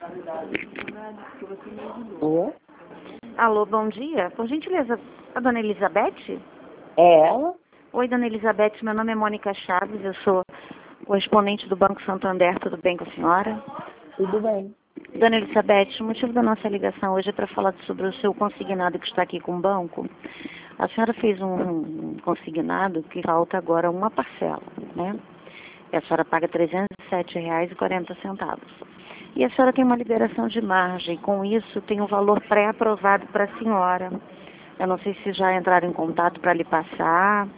Oi? Alô, bom dia. Por gentileza, a dona Elizabeth? É ela? Oi, dona Elizabeth, meu nome é Mônica Chaves, eu sou correspondente do Banco Santander, tudo bem com a senhora? Tudo bem. Dona Elizabeth, o motivo da nossa ligação hoje é para falar sobre o seu consignado que está aqui com o banco. A senhora fez um consignado que falta agora uma parcela, né? E a senhora paga R$ 307,40. E a senhora tem uma liberação de margem, com isso tem um valor pré-aprovado para a senhora. Eu não sei se já entraram em contato para lhe passar.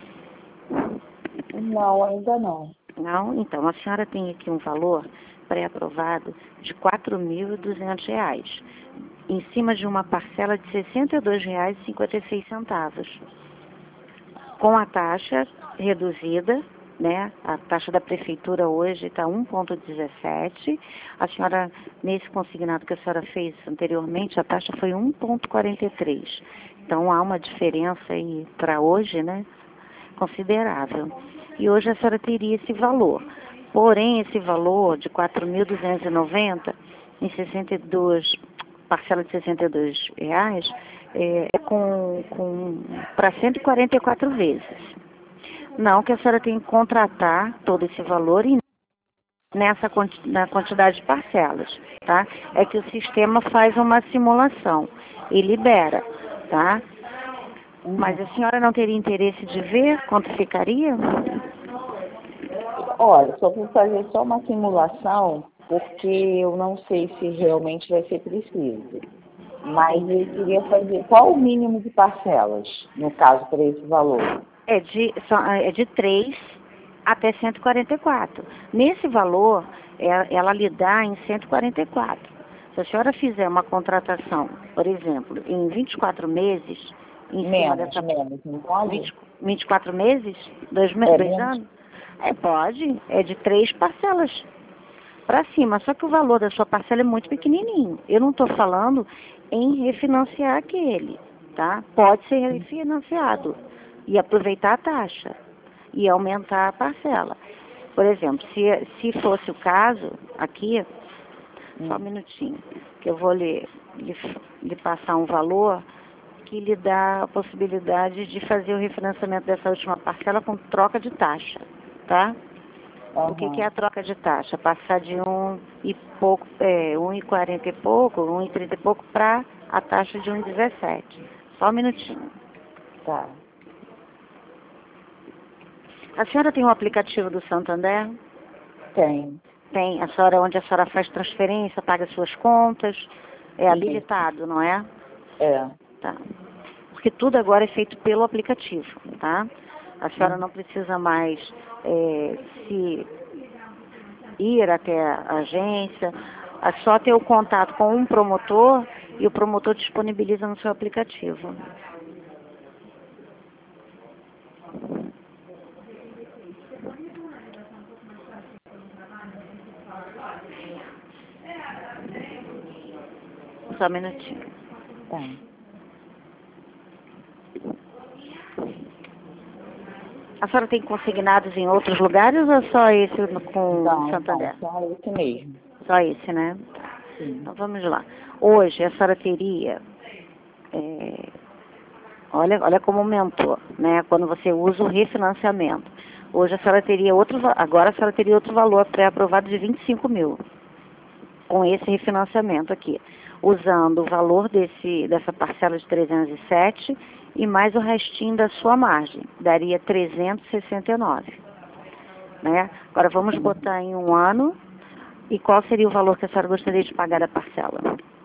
Não, ainda não. Não? Então, a senhora tem aqui um valor pré-aprovado de R$ 4.200, em cima de uma parcela de R$ 62,56, com a taxa reduzida, né? A taxa da prefeitura hoje está 1,17. A senhora, nesse consignado que a senhora fez anteriormente, a taxa foi 1,43. Então, há uma diferença aí para hoje, né? Considerável. E hoje a senhora teria esse valor. Porém, esse valor de R$ 4.290 em 62, parcela de R$ 62 reais, é para 144 vezes. Não, que a senhora tem que contratar todo esse valor e na quantidade de parcelas, tá? É que o sistema faz uma simulação e libera, tá? Mas a senhora não teria interesse de ver quanto ficaria? Olha, só vou fazer só uma simulação, porque eu não sei se realmente vai ser preciso. Mas eu queria saber qual o mínimo de parcelas, no caso, para esse valor. É de 3 até 144. Nesse valor, ela lhe dá em 144. Se a senhora fizer uma contratação, por exemplo, em 24 meses, em cima dessa... Menos, não pode? 24 meses? Dois anos? Pode. É de 3 parcelas para cima. Só que o valor da sua parcela é muito pequenininho. Eu não estou falando em refinanciar aquele, tá? Pode ser refinanciado e aproveitar a taxa e aumentar a parcela. Por exemplo, se fosse o caso, aqui, só um minutinho, que eu vou lhe passar um valor que lhe dá a possibilidade de fazer o refinanciamento dessa última parcela com troca de taxa, tá? O que é a troca de taxa? Passar de 1 e pouco, 1,40 e pouco, 1,30 e pouco para a taxa de 1,17. Só um minutinho. Tá. A senhora tem um aplicativo do Santander? Tem. Tem. Onde a senhora faz transferência, paga suas contas, é habilitado, não é? É. Tá. Porque tudo agora é feito pelo aplicativo, tá? A senhora não precisa mais se ir até a agência, é só ter o contato com um promotor e o promotor disponibiliza no seu aplicativo. Só um minutinho. Tá. A senhora tem consignados em outros lugares ou só esse com Não, Santander? só esse mesmo. Só esse, né? Sim. Então vamos lá. Hoje a senhora teria, olha como aumentou, né? Quando você usa o refinanciamento. Hoje a senhora teria agora a senhora teria outro valor pré-aprovado de 25 mil. Com esse refinanciamento aqui. Usando o valor dessa parcela de 307 e mais o restinho da sua margem. Daria 369. Né? Agora vamos botar em um ano. E qual seria o valor que a senhora gostaria de pagar da parcela?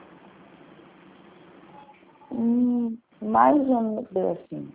Mais ou menos assim.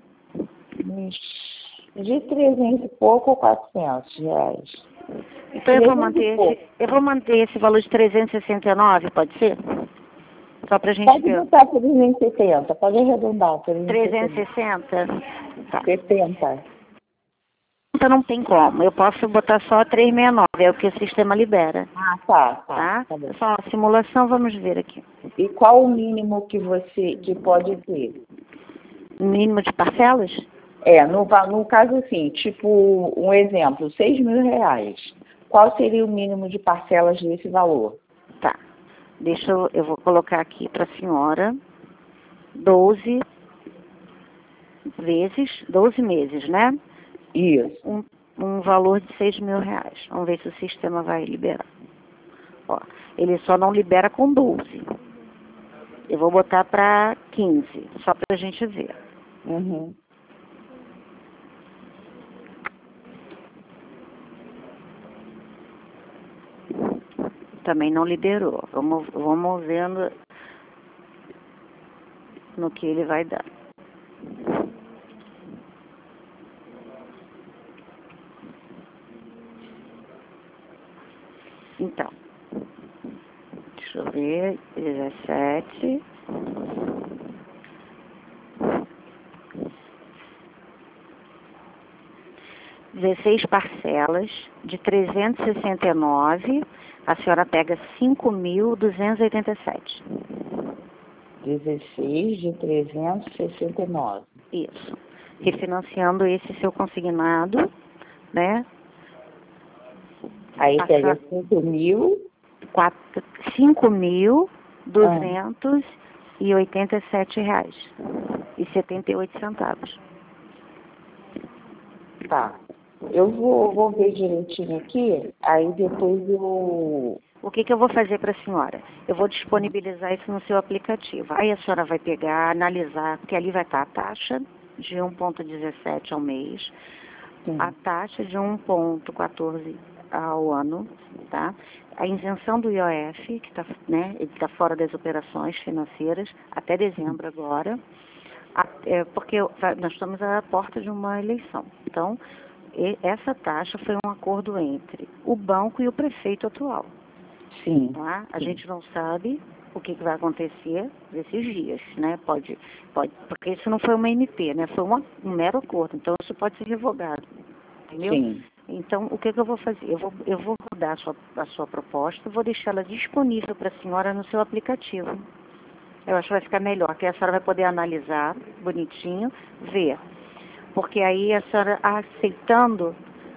De 300 e pouco ou 400 reais. Então eu vou manter esse valor de 369, pode ser? Só pra gente Pode ver. botar 370, pode arredondar. 360? Tá. 70. Então não tem como. Eu posso botar só 369, é o que o sistema libera. Ah, tá. Tá? Tá bom. Só uma simulação, vamos ver aqui. E qual o mínimo que pode ter? Mínimo de parcelas? No caso assim, tipo, um exemplo, 6 mil reais. Qual seria o mínimo de parcelas desse valor? Tá. eu vou colocar aqui para a senhora 12 meses, né? Isso. Um valor de R$ 6.000. Vamos ver se o sistema vai liberar. Ó, ele só não libera com 12. Eu vou botar para 15, só para a gente ver. Uhum. Também não liberou. Vamos vendo no que ele vai dar. Então, deixa eu ver, 17. Dezesseis parcelas de 369, a senhora pega 5.287. 16 de 369. Isso. Refinanciando esse seu consignado, né? Aí pega 5.287 reais e 78 centavos. Tá. Eu vou ver direitinho aqui, aí depois eu... O que eu vou fazer para a senhora? Eu vou disponibilizar isso no seu aplicativo. Aí a senhora vai pegar, analisar, porque ali vai estar a taxa de 1,17 ao mês, Sim. a taxa de 1,14 ao ano, tá? A isenção do IOF, que tá, né, ele está fora das operações financeiras, até dezembro agora, porque nós estamos à porta de uma eleição. Então, essa taxa foi um acordo entre o banco e o prefeito atual. Sim. Tá? A gente não sabe o que vai acontecer nesses dias, né? Pode, porque isso não foi uma MP, né? Foi um mero acordo, então isso pode ser revogado, entendeu? Sim. Então, o que eu vou fazer? Eu vou rodar a sua proposta, vou deixá-la disponível para a senhora no seu aplicativo. Eu acho que vai ficar melhor, que a senhora vai poder analisar bonitinho, ver. Porque aí a senhora aceitando,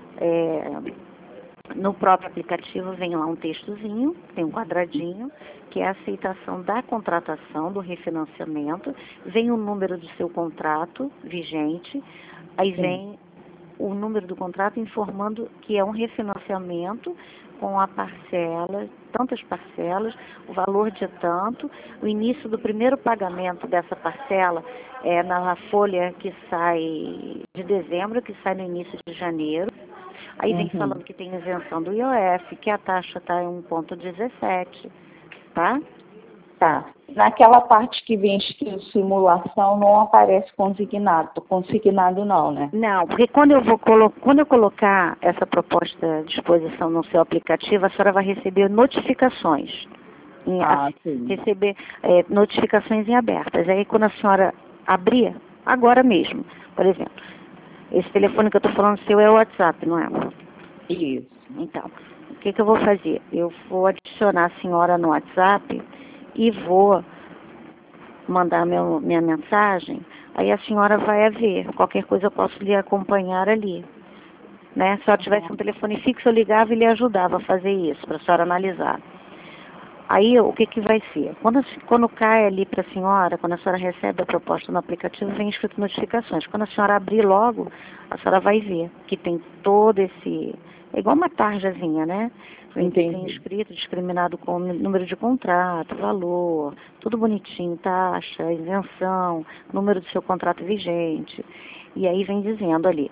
no próprio aplicativo vem lá um textozinho, tem um quadradinho, que é a aceitação da contratação, do refinanciamento, vem o número do seu contrato vigente, aí vem o número do contrato informando que é um refinanciamento com a parcela, tantas parcelas, o valor de tanto, o início do primeiro pagamento dessa parcela é na folha que sai de dezembro, que sai no início de janeiro. Aí vem falando que tem isenção do IOF, que a taxa está em 1,17, tá? Tá. Naquela parte que vem escrito simulação, não aparece consignado não, né? Não, porque quando eu colocar essa proposta à disposição no seu aplicativo, a senhora vai receber notificações. Sim. Receber notificações em abertas. Aí quando a senhora abrir, agora mesmo, por exemplo, esse telefone que eu estou falando seu é o WhatsApp, não é? Isso. Então, o que eu vou fazer? Eu vou adicionar a senhora no WhatsApp e vou mandar minha mensagem, aí a senhora vai ver. Qualquer coisa eu posso lhe acompanhar ali. Né? Se a senhora tivesse um telefone fixo, eu ligava e lhe ajudava a fazer isso, para a senhora analisar. Aí, o que vai ser? Quando cai ali para a senhora, quando a senhora recebe a proposta no aplicativo, vem escrito notificações. Quando a senhora abrir logo, a senhora vai ver que tem todo esse... É igual uma tarjazinha, né? Tem escrito, discriminado com número de contrato, valor, tudo bonitinho, taxa, isenção, número do seu contrato vigente. E aí vem dizendo ali,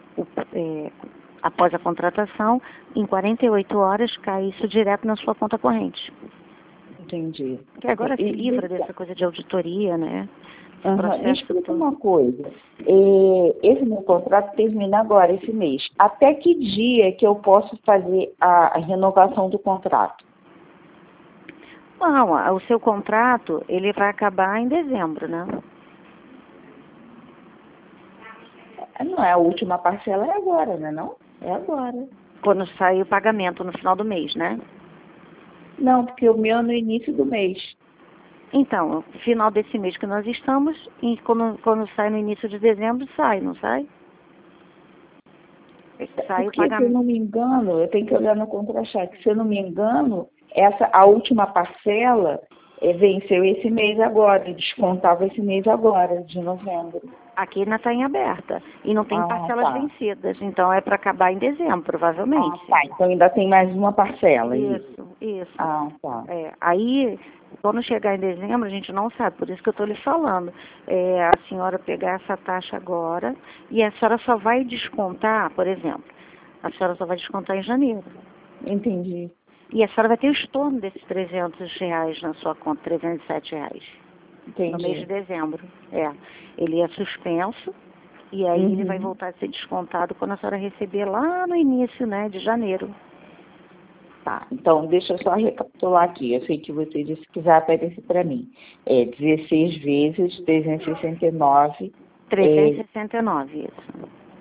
após a contratação, em 48 horas cai isso direto na sua conta corrente. Entendi. Que agora se livra dessa coisa de auditoria, né? Me explica uma coisa. Esse meu contrato termina agora, esse mês. Até que dia que eu posso fazer a renovação do contrato? Não, o seu contrato, ele vai acabar em dezembro, né? Não é a última parcela, é agora, né? Não? É agora. Quando sai o pagamento no final do mês, né? Não, porque o meu é no início do mês. Então, final desse mês que nós estamos, e quando sai no início de dezembro, sai, não sai? Sai porque, o pagamento. Se eu não me engano, eu tenho que olhar no contra-cheque, se eu não me engano, a última parcela venceu esse mês agora, descontava esse mês agora, de novembro. Aqui ainda está em aberta e não tem parcelas tá. vencidas, então é para acabar em dezembro, provavelmente. Tá, então ainda tem mais uma parcela. Isso. Tá. Aí, quando chegar em dezembro, a gente não sabe, por isso que eu estou lhe falando. A senhora pegar essa taxa agora e a senhora só vai descontar, por exemplo, a senhora só vai descontar em janeiro. Entendi. E a senhora vai ter o estorno desses R$ 300 na sua conta, R$ 307. Entendi. No mês de dezembro. Ele é suspenso e aí ele vai voltar a ser descontado quando a senhora receber lá no início, né, de janeiro. Tá, então deixa eu só recapitular aqui. Eu sei que você disse que vai aparecer para mim. 16 vezes 369. 369, isso.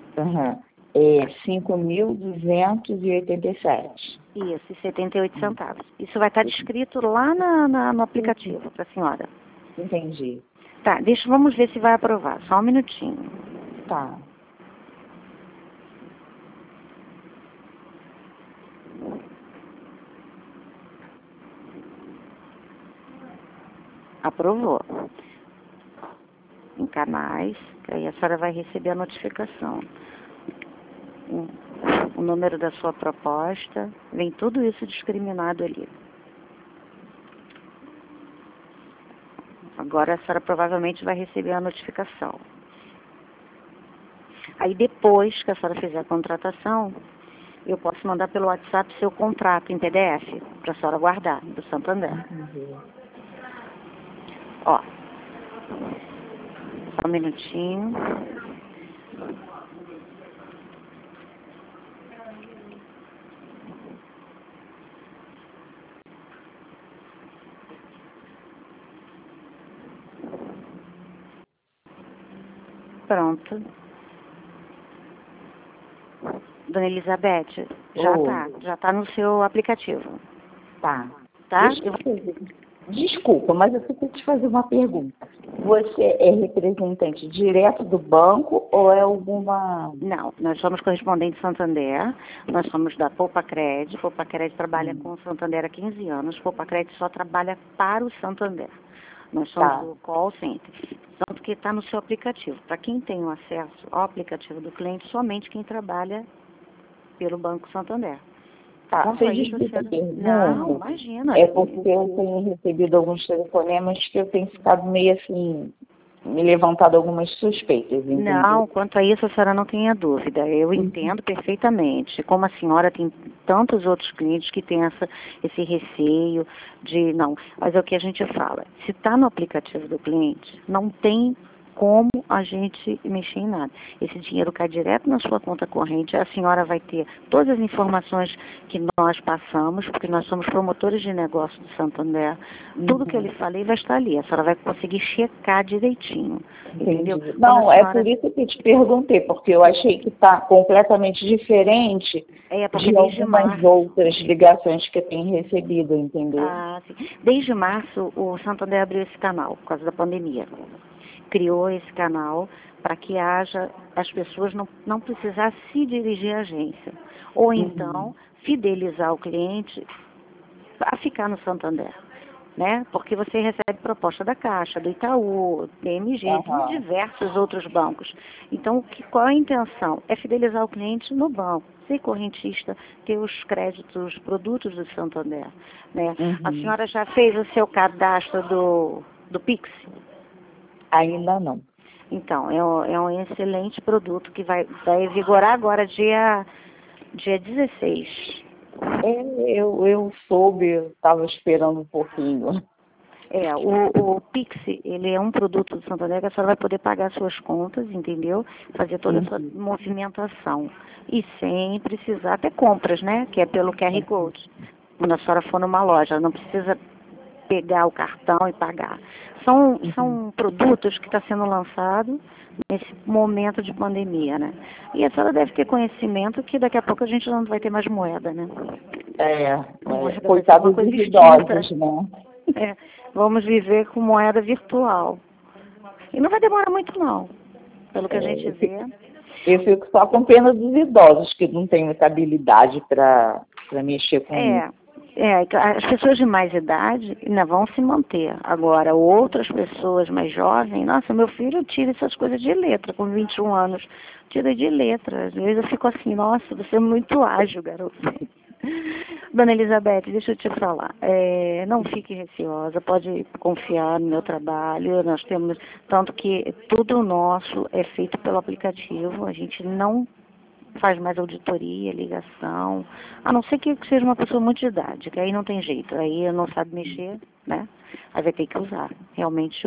5.287. Isso, e 78 centavos. Isso vai estar descrito lá no aplicativo para a senhora. Entendi. Tá, vamos ver se vai aprovar. Só um minutinho. Tá. Aprovou. Em canais, que aí a senhora vai receber a notificação. O número da sua proposta, vem tudo isso discriminado ali. Agora a senhora provavelmente vai receber a notificação. Aí depois que a senhora fizer a contratação, eu posso mandar pelo WhatsApp seu contrato em PDF, para a senhora guardar, do Santander. Ó, só um minutinho. Pronto. Dona Elizabeth, já tá no seu aplicativo. Tá. Tá? Desculpa, mas eu preciso te fazer uma pergunta. Você é representante direto do banco ou é alguma... Não, nós somos correspondentes Santander, nós somos da Poupa Cred. Poupa Cred trabalha com o Santander há 15 anos, Poupa Cred só trabalha para o Santander. Nós somos do call center, tanto que está no seu aplicativo. Para quem tem o acesso ao aplicativo do cliente, somente quem trabalha pelo Banco Santander. Tá, você desculpa a pergunta. Não, imagina. É porque eu tenho recebido alguns telefonemas que eu tenho ficado meio assim, me levantado algumas suspeitas, entendeu? Não, quanto a isso a senhora não tenha dúvida. Eu entendo perfeitamente. Como a senhora tem tantos outros clientes que têm esse receio de não. Mas é o que a gente fala. Se está no aplicativo do cliente, não tem como a gente mexer em nada. Esse dinheiro cai direto na sua conta corrente, a senhora vai ter todas as informações que nós passamos, porque nós somos promotores de negócio do Santander. Tudo que eu lhe falei vai estar ali, a senhora vai conseguir checar direitinho. Entendeu? Não, é por isso que eu te perguntei, porque eu achei que está completamente diferente de algumas outras ligações que eu tenho recebido, entendeu? Sim. Desde março, o Santander abriu esse canal, por causa da pandemia. Criou esse canal para que as pessoas não precisar se dirigir à agência. Ou então, fidelizar o cliente a ficar no Santander. Né? Porque você recebe proposta da Caixa, do Itaú, BMG, de diversos outros bancos. Então, qual é a intenção? É fidelizar o cliente no banco, ser correntista, ter os créditos, os produtos do Santander. Né? A senhora já fez o seu cadastro do Pix? Ainda não. Então, é um excelente produto que vai vigorar agora dia 16. Eu soube, eu estava esperando um pouquinho. O Pix, ele é um produto do Santander que a senhora vai poder pagar suas contas, entendeu? Fazer toda a sua movimentação. E sem precisar ter compras, né? Que é pelo QR Code. Quando a senhora for numa loja, não precisa pegar o cartão e pagar. São produtos que estão sendo lançados nesse momento de pandemia, né? E a senhora deve ter conhecimento que daqui a pouco a gente não vai ter mais moeda, né? Coitado dos idosos, né? Vamos viver com moeda virtual. E não vai demorar muito não, pelo que a gente vê. Eu fico só com pena dos idosos, que não têm muita habilidade para mexer com isso. as pessoas de mais idade ainda vão se manter. Agora, outras pessoas mais jovens, nossa, meu filho tira essas coisas de letra, com 21 anos, tira de letra. Às vezes eu fico assim, nossa, você é muito ágil, garoto. Dona Elizabeth, deixa eu te falar, não fique receosa, pode confiar no meu trabalho, nós temos, tanto que tudo nosso é feito pelo aplicativo, a gente não faz mais auditoria, ligação, a não ser que seja uma pessoa muito de idade, que aí não tem jeito, aí não sabe mexer, né? Aí vai ter que usar. Realmente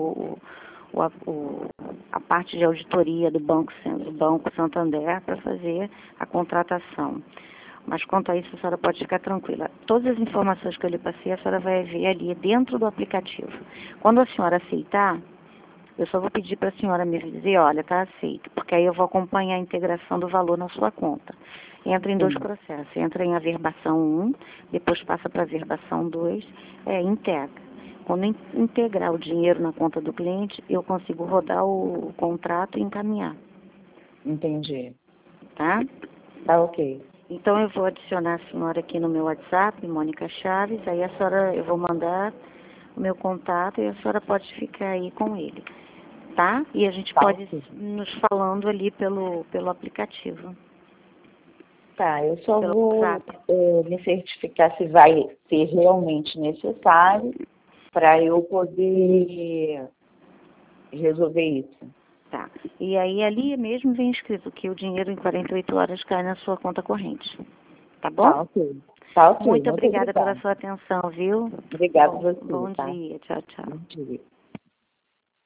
a parte de auditoria do Banco Santander para fazer a contratação. Mas quanto a isso, a senhora pode ficar tranquila. Todas as informações que eu lhe passei, a senhora vai ver ali dentro do aplicativo. Quando a senhora aceitar, eu só vou pedir para a senhora me dizer, olha, está aceito, porque aí eu vou acompanhar a integração do valor na sua conta. Entra em dois processos, entra em averbação 1, depois passa para averbação 2, integra. Quando integrar o dinheiro na conta do cliente, eu consigo rodar o contrato e encaminhar. Entendi. Tá? Tá ok. Então eu vou adicionar a senhora aqui no meu WhatsApp, Mônica Chaves, aí a senhora, eu vou mandar o meu contato e a senhora pode ficar aí com ele. Tá? E a gente pode nos falando ali pelo aplicativo. Tá, eu só vou me certificar se vai ser realmente necessário para eu poder resolver isso. Tá. E aí ali mesmo vem escrito que o dinheiro em 48 horas cai na sua conta corrente. Tá bom? Tá ok. Tá ok. Muito obrigada pela sua atenção, viu? Obrigada a você. Bom dia. Tchau, tchau. Bom dia.